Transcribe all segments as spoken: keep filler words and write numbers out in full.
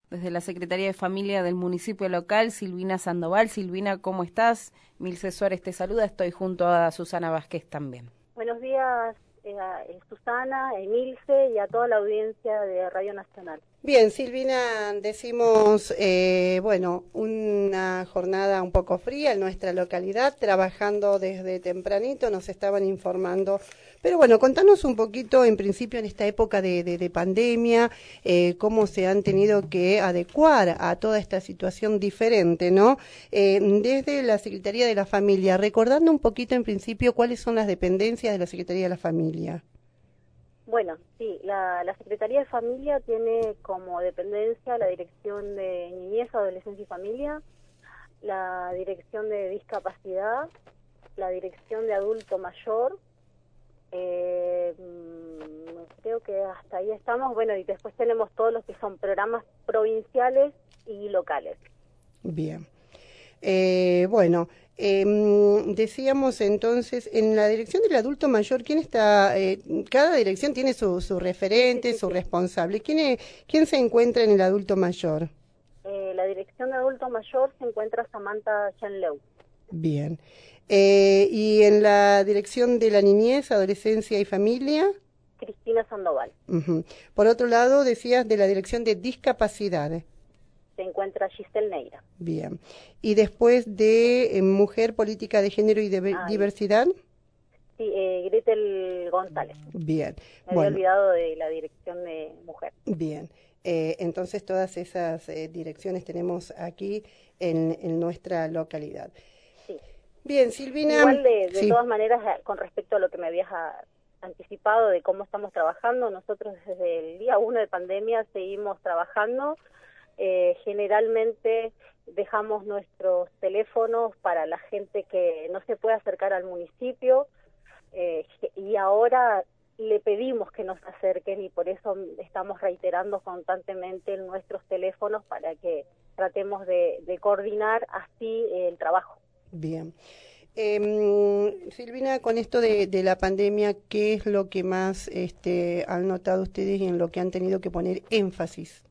desde la Secretaría de Familia del municipio local, Silvina Sandoval. Silvina, ¿cómo estás? Milce Suárez te saluda, estoy junto a Susana Vázquez también. Buenos días, eh, Susana, Emilce y a toda la audiencia de Radio Nacional. Bien, Silvina, decimos, eh, bueno, una jornada un poco fría en nuestra localidad, trabajando desde tempranito, nos estaban informando. Pero bueno, contanos un poquito, en principio, en esta época de, de, de pandemia, eh, cómo se han tenido que adecuar a toda esta situación diferente, ¿no? Eh, desde la Secretaría de la Familia, recordando un poquito, en principio, cuáles son las dependencias de la Secretaría de la Familia. Bueno, sí, la, la Secretaría de Familia tiene como dependencia la Dirección de Niñez, Adolescencia y Familia, la Dirección de Discapacidad, la Dirección de Adulto Mayor, eh, creo que hasta ahí estamos, bueno, y después tenemos todos los que son programas provinciales y locales. Bien. Eh, bueno, eh, decíamos entonces, en la dirección del adulto mayor, ¿quién está? Eh, cada dirección tiene su, su referente, sí, sí, sí, su sí. responsable. ¿Quién, es, ¿Quién se encuentra en el adulto mayor? Eh, la dirección de adulto mayor se encuentra Samantha Chanleu. Bien. Eh, ¿Y en la dirección de la niñez, adolescencia y familia? Cristina Sandoval. Uh-huh. Por otro lado, decías de la dirección de discapacidad. Se encuentra Giselle Neira. Bien. ¿Y después de eh, Mujer, Política de Género y de ah, Diversidad? Sí, eh, Gretel González. Bien. Me bueno. había olvidado de la dirección de Mujer. Bien. Eh, entonces todas esas eh, direcciones tenemos aquí en, en nuestra localidad. Sí. Bien, Silvina. Igual de, de sí. todas maneras, con respecto a lo que me habías anticipado de cómo estamos trabajando, nosotros desde el día uno de pandemia seguimos trabajando. Eh, generalmente dejamos nuestros teléfonos para la gente que no se puede acercar al municipio eh, y ahora le pedimos que nos acerquen y por eso estamos reiterando constantemente nuestros teléfonos para que tratemos de, de coordinar así el trabajo. Bien. Eh, Silvina, con esto de, de la pandemia, ¿qué es lo que más este, han notado ustedes y en lo que han tenido que poner énfasis?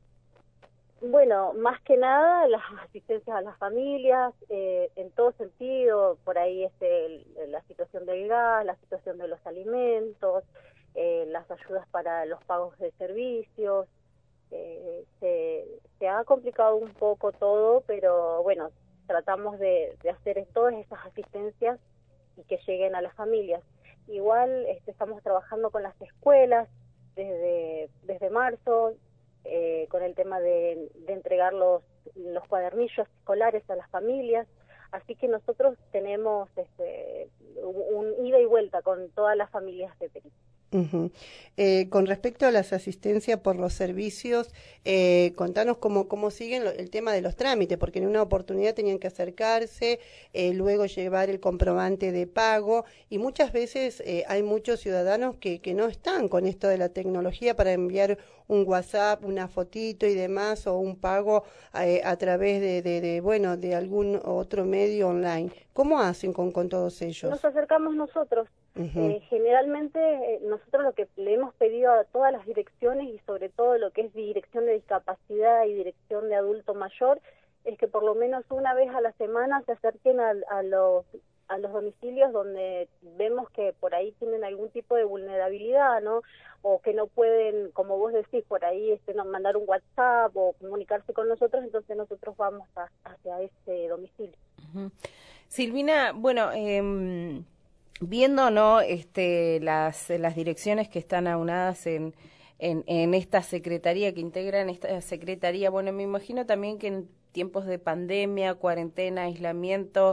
Bueno, más que nada las asistencias a las familias, eh, en todo sentido, por ahí este, el, la situación del gas, la situación de los alimentos, eh, las ayudas para los pagos de servicios, eh, se, se ha complicado un poco todo, pero bueno, tratamos de, de hacer todas esas asistencias y que lleguen a las familias. Igual este, estamos trabajando con las escuelas desde, desde marzo, Eh, con el tema de, de entregar los, los cuadernillos escolares a las familias, así que nosotros tenemos este, un ida y vuelta con todas las familias de Perito. Uh-huh. Eh, con respecto a las asistencias por los servicios, eh, contanos cómo, cómo siguen lo, el tema de los trámites, porque en una oportunidad tenían que acercarse, eh, luego llevar el comprobante de pago, y muchas veces eh, hay muchos ciudadanos que, que no están con esto de la tecnología para enviar un WhatsApp, una fotito y demás, o un pago eh, a través de, de, de, bueno, de algún otro medio online. ¿Cómo hacen con, con todos ellos? Nos acercamos nosotros. Uh-huh. Eh, generalmente eh, nosotros lo que le hemos pedido a todas las direcciones y sobre todo lo que es dirección de discapacidad y dirección de adulto mayor es que por lo menos una vez a la semana se acerquen a, a los a los domicilios donde vemos que por ahí tienen algún tipo de vulnerabilidad, ¿no? O que no pueden, como vos decís, por ahí este, no, mandar un WhatsApp o comunicarse con nosotros, entonces nosotros vamos a, hacia ese domicilio. Uh-huh. Silvina, bueno, eh, viendo no este las las direcciones que están aunadas en, en en esta secretaría, que integran esta secretaría, bueno, me imagino también que en tiempos de pandemia, cuarentena, aislamiento,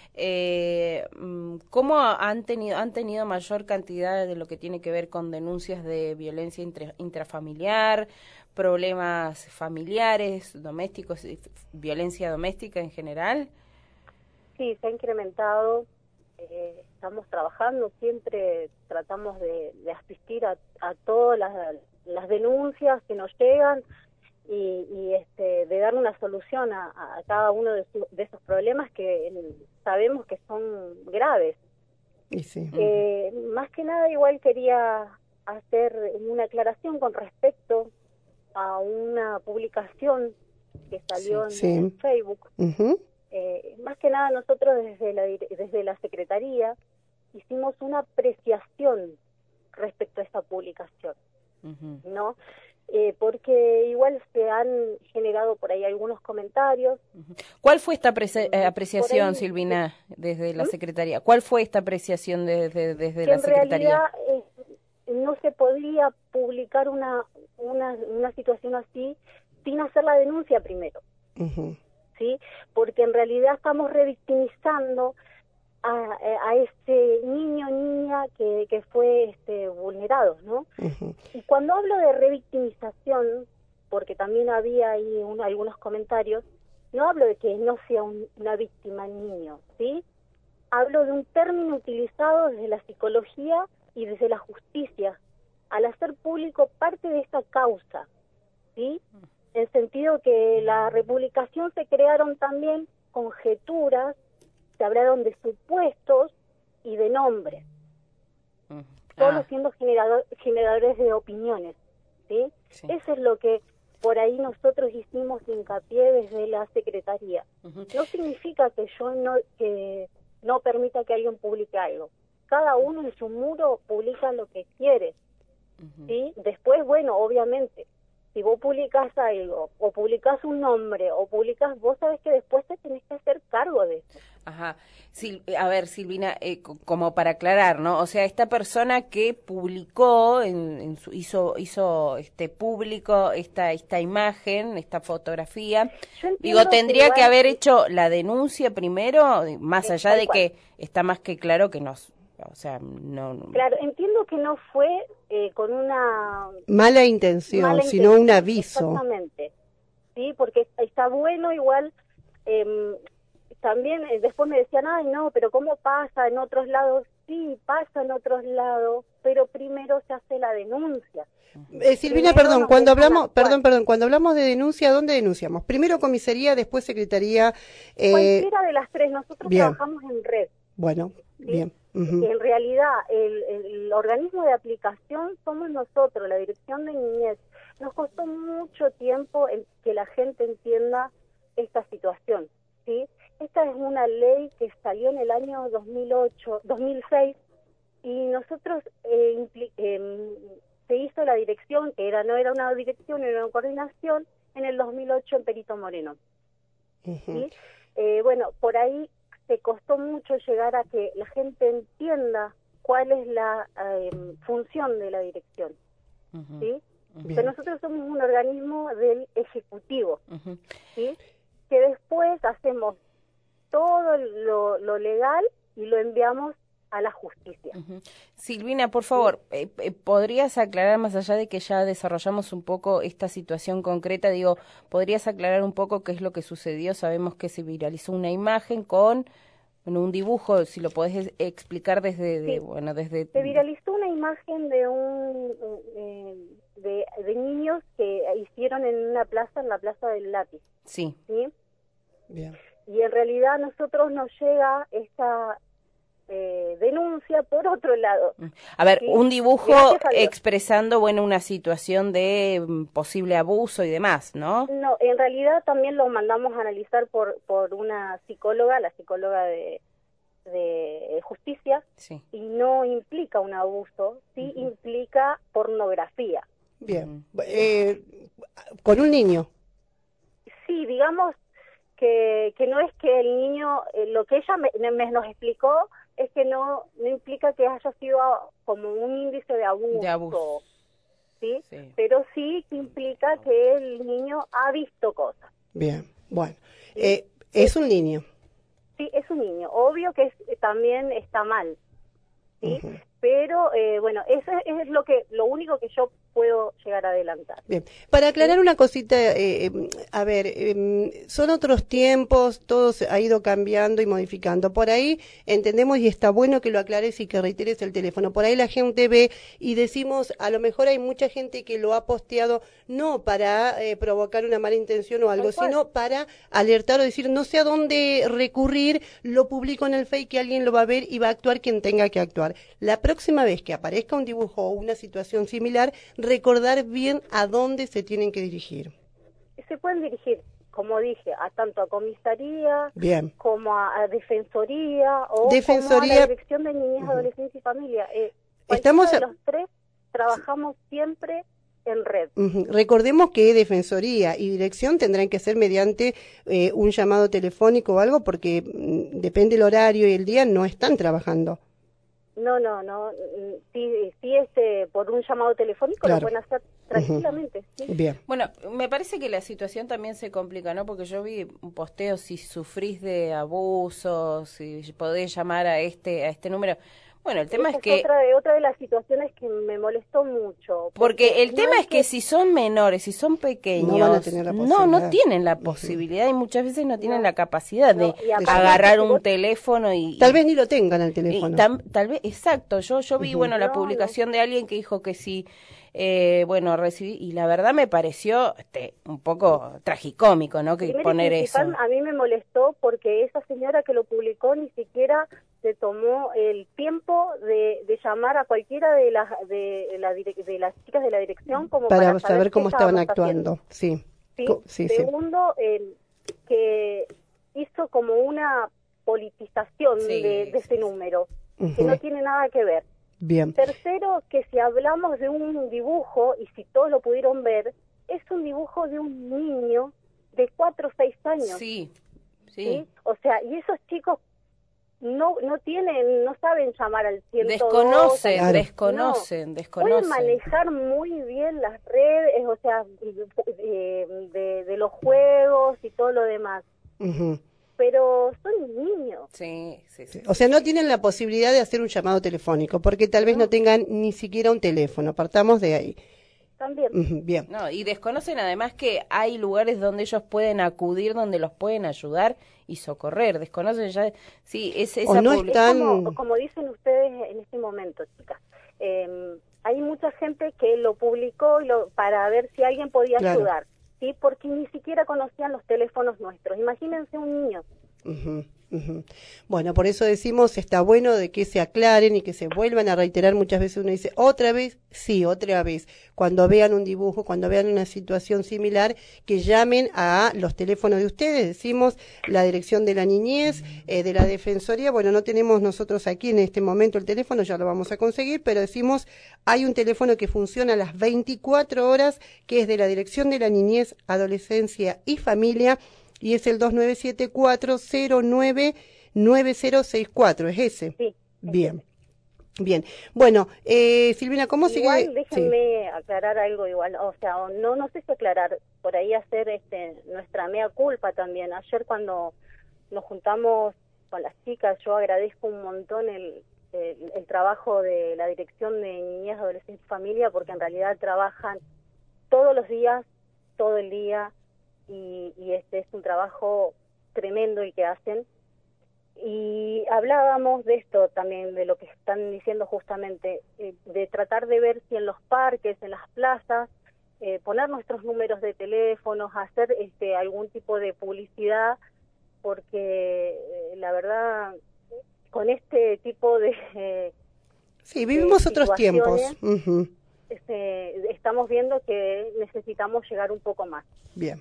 eh, ¿cómo han tenido han tenido mayor cantidad de lo que tiene que ver con denuncias de violencia intra, intrafamiliar, problemas familiares, domésticos, violencia doméstica en general? Sí, se ha incrementado. Eh, estamos trabajando, siempre tratamos de, de asistir a, a todas las, las denuncias que nos llegan y, y este, de dar una solución a, a cada uno de, su, de esos problemas que sabemos que son graves. Y sí. Eh, más que nada igual quería hacer una aclaración con respecto a una publicación que salió sí, en, sí. Facebook, Uh-huh. eh, más que nada nosotros desde la, desde la Secretaría hicimos una apreciación respecto a esta publicación, Uh-huh. ¿no? Eh, porque igual se han generado por ahí algunos comentarios. ¿Cuál fue esta apreci eh, apreciación, ahí, Silvina, desde la ¿Mm? Secretaría? ¿Cuál fue esta apreciación desde, desde que la en Secretaría? realidad eh, no se podía publicar una, una, una situación así sin hacer la denuncia primero, Uh-huh. ¿sí? Porque en realidad estamos revictimizando a, a ese niño o niña que, que fue este, vulnerado, ¿no? Uh-huh. Y cuando hablo de revictimización, porque también había ahí un, algunos comentarios, no hablo de que no sea un, una víctima el niño, ¿sí? Hablo de un término utilizado desde la psicología y desde la justicia, al hacer público parte de esta causa, ¿sí? En sentido que la republicación se crearon también conjeturas, se hablaron de supuestos y de nombres, Uh, solo ah, siendo generador, generadores de opiniones, ¿sí? sí. Eso es lo que por ahí nosotros hicimos hincapié desde la Secretaría. Uh-huh. No significa que yo no que no permita que alguien publique algo. Cada uno en su muro publica lo que quiere, Uh-huh. ¿sí? Después, bueno, obviamente, si vos publicás algo, o publicás un nombre, o publicás, vos sabés que después te tenés que hacer cargo de eso. Ajá. Sil a ver, Silvina, eh, como para aclarar, ¿no? O sea, esta persona que publicó, en, en su, hizo hizo este público esta esta imagen, esta fotografía, digo, tendría que, que haber hecho la denuncia primero, más allá de cual. que está más que claro que nos, o sea, no, no... Claro, entiendo que no fue eh, con una mala intención, mala sino intención, un aviso. Exactamente, sí, porque está bueno igual. Eh, también eh, después me decían, ay no, pero ¿cómo pasa en otros lados? Sí, pasa en otros lados, pero primero se hace la denuncia. Eh, Silvina, Primero perdón, nos cuando dejan hablamos, actuar. perdón, perdón, cuando hablamos de denuncia, ¿dónde denunciamos? Primero comisaría, después secretaría. Eh... Cualquiera de las tres, nosotros bien. trabajamos en red. Bueno, ¿sí? bien. Uh-huh. En realidad, el, el organismo de aplicación somos nosotros, la Dirección de Niñez. Nos costó mucho tiempo en que la gente entienda esta situación, ¿sí? Esta es una ley que salió en el año dos mil ocho, dos mil seis, y nosotros eh, eh, se hizo la dirección, que era no era una dirección, era una coordinación, en el dos mil ocho en Perito Moreno. Uh-huh. ¿Sí? Eh, bueno, por ahí se costó mucho llegar a que la gente entienda cuál es la eh, función de la dirección, Uh-huh. ¿sí? Bien. Que nosotros somos un organismo del Ejecutivo, Uh-huh. ¿sí? Que después hacemos todo lo, lo legal y lo enviamos a la justicia. Uh-huh. Silvina, por favor, eh, eh, ¿podrías aclarar, más allá de que ya desarrollamos un poco esta situación concreta, digo, ¿podrías aclarar un poco qué es lo que sucedió? Sabemos que se viralizó una imagen con, bueno, un dibujo, si lo podés explicar desde, de, sí. bueno, desde... Se viralizó una imagen de un eh, de, de niños que hicieron en una plaza, en la Plaza del Lápiz. Sí. ¿Sí? Bien. Y en realidad a nosotros nos llega esta eh, denuncia por otro lado. A ver, ¿sí? un dibujo expresando, bueno, una situación de um, posible abuso y demás, ¿no? No, en realidad también lo mandamos a analizar por por una psicóloga, la psicóloga de, de justicia, sí. Y no implica un abuso, sí uh-huh. implica pornografía. Bien, uh-huh. eh, con un niño. Sí, digamos que, que no es que el niño, eh, lo que ella me, me nos explicó es que no, no implica que haya sido como un índice de abuso, de abuso. ¿sí? Sí, pero sí que implica que el niño ha visto cosas. Bien, bueno, ¿sí? eh, es un niño. Sí, es un niño, obvio que es, también está mal, ¿sí? Uh-huh. Pero, eh, bueno, eso es lo que lo único que yo puedo llegar a adelantar. Bien, para aclarar ¿sí? una cosita, eh, a ver, eh, son otros tiempos, todo se ha ido cambiando y modificando. Por ahí entendemos y está bueno que lo aclares y que reiteres el teléfono. Por ahí la gente ve y decimos, a lo mejor hay mucha gente que lo ha posteado no para eh, provocar una mala intención o algo, sino para alertar o decir, no sé a dónde recurrir, lo publico en el Face que alguien lo va a ver y va a actuar quien tenga que actuar. La próxima vez que aparezca un dibujo o una situación similar, recordar bien a dónde se tienen que dirigir. Se pueden dirigir como dije, a tanto a comisaría, bien, como a, a defensoría o defensoría, como a la dirección de niñez, uh-huh. adolescencia y familia. Eh, Estamos de los tres trabajamos siempre en red. Uh-huh. Recordemos que defensoría y dirección tendrán que ser mediante eh, un llamado telefónico o algo, porque mm, depende el horario y el día, no están trabajando. No, no, no. Sí, sí este, por un llamado telefónico claro. Lo pueden hacer tranquilamente. Uh-huh. Sí. Bien. Bueno, me parece que la situación también se complica, ¿no? Porque yo vi un posteo, si sufrís de abusos, si podés llamar a este a este número. Bueno, el tema Esa es que... Es otra, de, otra de las situaciones que me molestó mucho. Porque, porque el no tema es que... que si son menores, si son pequeños, no, van a tener la no, no tienen la posibilidad uh-huh. y muchas veces no tienen no, la capacidad no, de agarrar un vos... teléfono y... Tal vez ni lo tengan el teléfono. Tam, tal vez, exacto. Yo yo vi, uh-huh. bueno, la no, publicación no. de alguien que dijo que sí, eh, bueno, recibí, y la verdad me pareció este, un poco tragicómico, ¿no? Que Primero poner eso. A mí me molestó porque esa señora que lo publicó ni siquiera... se tomó el tiempo de, de llamar a cualquiera de las de, la, de las chicas de la dirección como para, para saber, saber cómo estaban actuando. Sí. ¿Sí? Sí, Segundo, sí. El, que hizo como una politización sí, de, de ese número, uh-huh. que no tiene nada que ver. Bien. Tercero, que si hablamos de un dibujo, y si todos lo pudieron ver, es un dibujo de un niño de cuatro o seis años. Sí, sí. ¿Sí? O sea, y esos chicos no no tienen, no saben llamar al ciento dos. Desconocen, claro. desconocen, no. desconocen. Pueden manejar muy bien las redes, o sea, de, de, de los juegos y todo lo demás. Uh-huh. Pero son niños. Sí, sí, sí. O sea, no tienen la posibilidad de hacer un llamado telefónico, porque tal vez no, no tengan ni siquiera un teléfono. Partamos de ahí. También. Uh-huh, bien. No, y desconocen además que hay lugares donde ellos pueden acudir, donde los pueden ayudar y socorrer. Desconocen ya, sí, es esa o no están... es como, como dicen ustedes en este momento, chicas. Eh, hay mucha gente que lo publicó y lo, para ver si alguien podía claro. ayudar, sí, porque ni siquiera conocían los teléfonos nuestros. Imagínense un niño. Uh-huh. Uh-huh. Bueno, por eso decimos, está bueno de que se aclaren y que se vuelvan a reiterar. Muchas veces uno dice, ¿otra vez? Sí, otra vez. Cuando vean un dibujo, cuando vean una situación similar, que llamen a los teléfonos de ustedes. Decimos la dirección de la niñez, eh, de la defensoría. Bueno, no tenemos nosotros aquí en este momento el teléfono, ya lo vamos a conseguir, pero decimos, hay un teléfono que funciona a las veinticuatro horas, que es de la dirección de la niñez, adolescencia y familia, y es el dos nueve siete cuatro cero nueve nueve cero seis cuatro, ¿es ese? Sí. Bien, bien. Bueno, eh, Silvina, ¿cómo igual, sigue? Déjenme sí. aclarar algo igual, o sea, no no sé si aclarar, por ahí hacer este nuestra mea culpa también. Ayer cuando nos juntamos con las chicas, yo agradezco un montón el, el, el trabajo de la Dirección de Niñez, Adolescencia y Familia, porque en realidad trabajan todos los días, todo el día, Y, y este es un trabajo tremendo el que hacen. Y hablábamos de esto también, de lo que están diciendo justamente, eh, de tratar de ver si en los parques, en las plazas, eh, poner nuestros números de teléfonos, hacer este algún tipo de publicidad, porque eh, la verdad, con este tipo de... Eh, sí, vivimos de otros tiempos. Uh-huh. Este, estamos viendo que necesitamos llegar un poco más. Bien.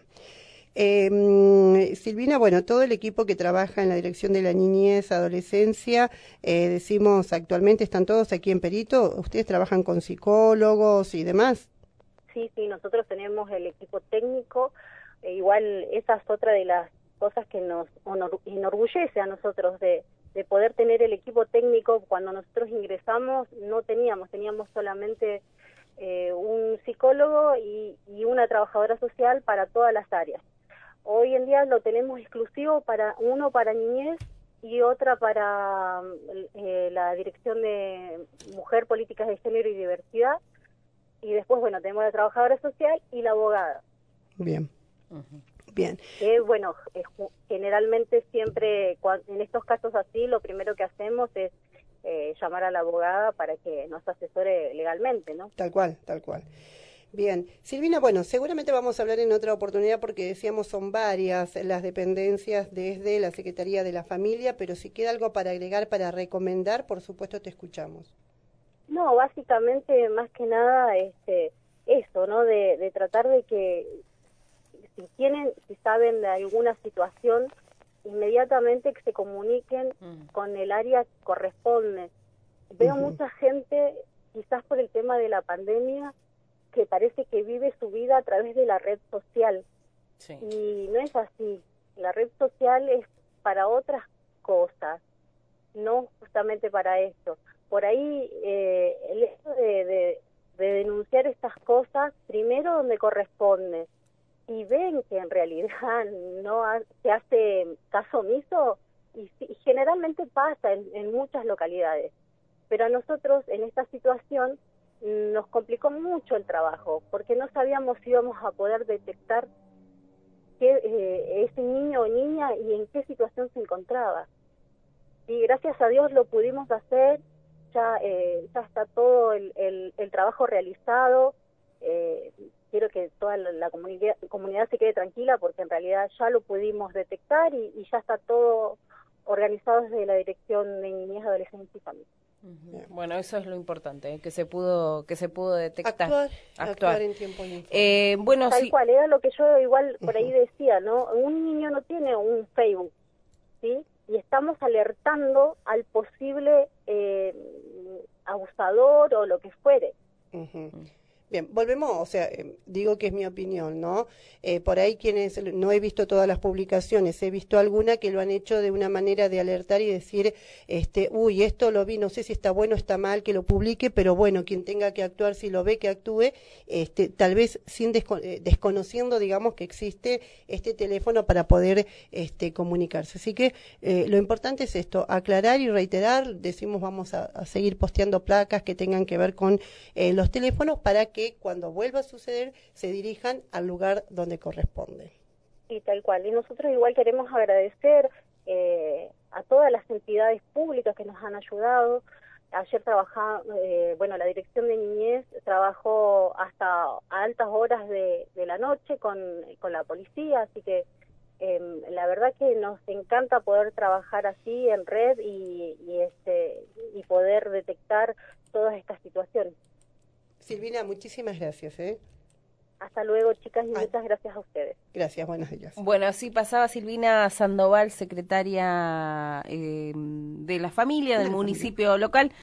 Eh, Silvina, bueno, todo el equipo que trabaja en la Dirección de la Niñez, Adolescencia, eh, decimos actualmente están todos aquí en Perito. ¿Ustedes trabajan con psicólogos y demás? Sí, sí, nosotros tenemos el equipo técnico. Eh, igual esa es otra de las cosas que nos honor- enorgullece a nosotros de, de poder tener el equipo técnico. Cuando nosotros ingresamos no teníamos, teníamos solamente... Eh, un psicólogo y, y una trabajadora social para todas las áreas. Hoy en día lo tenemos exclusivo para uno para niñez y otra para eh, la Dirección de Mujer, Políticas de Género y Diversidad, y después, bueno, tenemos la trabajadora social y la abogada. Bien. Uh-huh. Bien. Que, bueno, eh, generalmente siempre en estos casos así lo primero que hacemos es Eh, llamar a la abogada para que nos asesore legalmente, ¿no? Tal cual, tal cual. Bien. Silvina, bueno, seguramente vamos a hablar en otra oportunidad porque decíamos son varias las dependencias desde la Secretaría de la Familia, pero si queda algo para agregar, para recomendar, por supuesto te escuchamos. No, básicamente, más que nada, este, eso, ¿no? De, de tratar de que si tienen, si saben de alguna situación, inmediatamente que se comuniquen mm. con el área que corresponde. Veo uh-huh. mucha gente, quizás por el tema de la pandemia, que parece que vive su vida a través de la red social. Sí. Y no es así. La red social es para otras cosas, no justamente para esto. Por ahí, eh, el hecho de, de, de denunciar estas cosas, primero donde corresponde, y ven que en realidad no ha, se hace caso omiso, y, y generalmente pasa en, en muchas localidades. Pero a nosotros en esta situación nos complicó mucho el trabajo, porque no sabíamos si íbamos a poder detectar que, eh, ese niño o niña y en qué situación se encontraba. Y gracias a Dios lo pudimos hacer, ya, eh, ya está todo el, el, el trabajo realizado. Eh, quiero que toda la, la comunidad, comunidad se quede tranquila, porque en realidad ya lo pudimos detectar y, y ya está todo organizado desde la Dirección de Niñez, Adolescencia y Familia. Bueno, eso es lo importante, ¿eh? que se pudo que se pudo detectar, actuar, actuar, actuar en tiempo y en forma. Eh, bueno, tal sí. cual, era lo que yo igual por ahí decía, ¿no? Un niño no tiene un Facebook, ¿sí? Y estamos alertando al posible eh, abusador o lo que fuere. Uh-huh. Bien, volvemos, o sea, eh, digo que es mi opinión, ¿no? Eh, por ahí quienes, no he visto todas las publicaciones, he visto alguna que lo han hecho de una manera de alertar y decir, este, uy, esto lo vi, no sé si está bueno o está mal que lo publique, pero bueno, quien tenga que actuar, si lo ve, que actúe, este, tal vez sin desco- eh, desconociendo, digamos, que existe este teléfono para poder este, comunicarse. Así que eh, lo importante es esto, aclarar y reiterar, decimos vamos a, a seguir posteando placas que tengan que ver con eh, los teléfonos para que que cuando vuelva a suceder se dirijan al lugar donde corresponde. Y tal cual. Y nosotros igual queremos agradecer eh, a todas las entidades públicas que nos han ayudado. Ayer trabajaba, eh, bueno, la Dirección de Niñez trabajó hasta a altas horas de, de la noche con, con la policía, así que eh, la verdad que nos encanta poder trabajar así en red y, y, este, y poder detectar todas estas situaciones. Silvina, muchísimas gracias. ¿eh? Hasta luego, chicas, y Ay. muchas gracias a ustedes. Gracias, buenos días. Bueno, así pasaba Silvina Sandoval, secretaria eh, de la familia del municipio local.